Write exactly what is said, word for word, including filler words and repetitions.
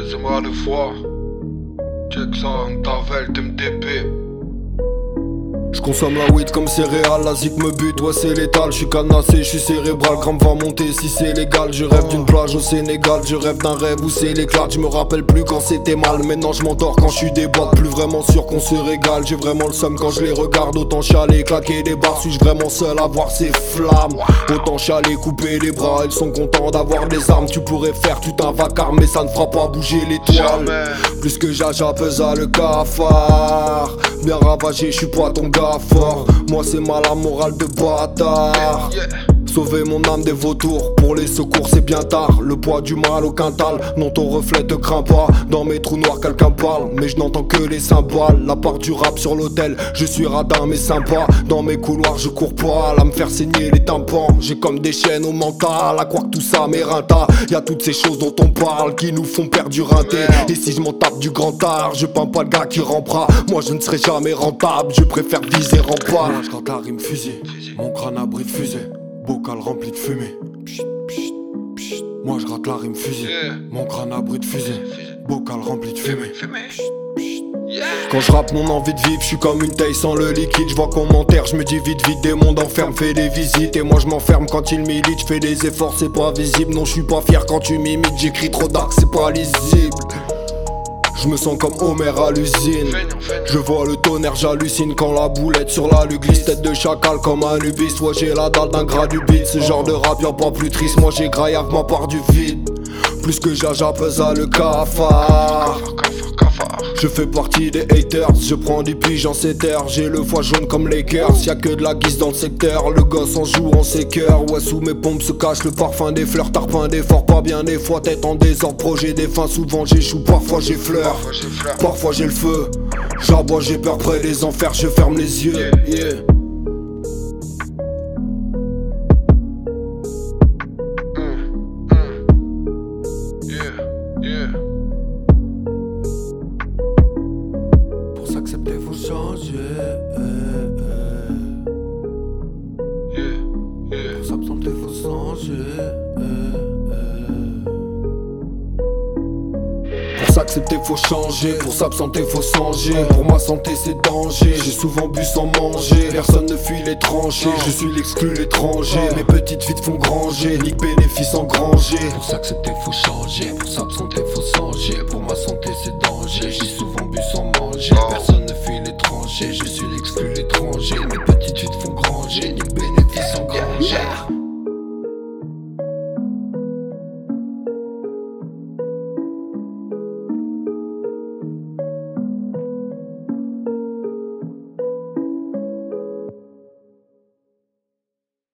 Deuxième de fois. Check ça, Tavel, M D P. Je consomme la weed comme céréale, la zik me bute, ouais c'est létal. Je suis cadenassé, je suis cérébral, gramme va monter si c'est légal. Je rêve d'une plage au Sénégal, je rêve d'un rêve où c'est l'éclat. Je me rappelle plus quand c'était mal, maintenant je m'endors quand je suis des boîtes. Plus vraiment sûr qu'on se régale, j'ai vraiment le seum quand je les regarde. Autant chialer, claquer des barres, suis-je vraiment seul à voir ces flammes. Autant chialer, couper les bras, ils sont contents d'avoir des armes. Tu pourrais faire tout un vacarme mais ça ne fera pas bouger les toiles. Plus que Jaja pesa le cafard. Bien ravagé, je suis pas ton gars fort. Moi c'est mal la morale de bâtard. Sauver mon âme des vautours, pour les secours c'est bien tard. Le poids du mal au quintal, non ton reflet te craint pas. Dans mes trous noirs quelqu'un parle, mais je n'entends que les cymbales. La part du rap sur l'autel, je suis radin mais sympa. Dans mes couloirs je cours pas, à me faire saigner les tympans. J'ai comme des chaînes au mental, à croire que tout ça m'éreinta. Y'a toutes ces choses dont on parle, qui nous font perdre du rinté. Et si je m'en tape du grand art, je peins pas le gars qui rampera. Moi je ne serai jamais rentable, je préfère viser rempart. Moi je gratte la rime fusée, mon crâne abri de fusée. Bocal rempli de fumée. Pchit, pchit, pchit. Moi je gratte la rime fusée. Yeah. Mon crâne abri de fusée. Bocal rempli de fumée. Pchit, pchit. Yeah. Quand je rappe mon envie de vivre, je suis comme une taille sans le liquide. Je vois commentaires, je me dis vite vite des mondes enferme, fais des visites. Et moi je m'enferme quand il milite, je fais des efforts, c'est pas visible. Non je suis pas fier quand tu m'imites, j'écris trop dark, c'est pas lisible. Je me sens comme Homer à l'usine. Je vois le tonnerre, j'hallucine quand la boulette sur la lue glisse. Tête de chacal comme un Ubis. Ouais j'ai la dalle d'un gras du beat. Ce genre de rap y'a pas plus triste. Moi j'ai grave ma part du vide. Plus que Jaja pesa le cafard. Je fais partie des haters, je prends du pige en sept heures. J'ai le foie jaune comme les Lakers, y'a que de la guise dans le secteur. Le gosse en joue en sécœur, ouais sous mes pompes se cache le parfum des fleurs. Tarpin d'effort, pas bien des fois, tête en désordre. Projet des fins, souvent j'échoue, parfois j'effleure. Parfois j'ai le feu, j'aboie, j'ai peur près des enfers, je ferme les yeux, yeah. Pour s'accepter faut changer, eh, eh. Yeah, yeah. Pour s'absenter faut changer, eh, eh. Pour s'accepter faut changer, pour s'absenter faut changer. Pour ma santé c'est danger, j'ai souvent bu sans manger. Personne ne fuit les tranchées, je suis l'exclu l'étranger. Mes petites vies te font granger, nique bénéfice engrangé. Pour s'accepter faut changer, pour s'absenter faut changer. Pour ma santé c'est danger, j'ai souvent bu sans manger. Personne ne fuit l'étranger, je suis l'exclu l'étranger. Mes petites vies te font granger, nique bénéfice engrangé.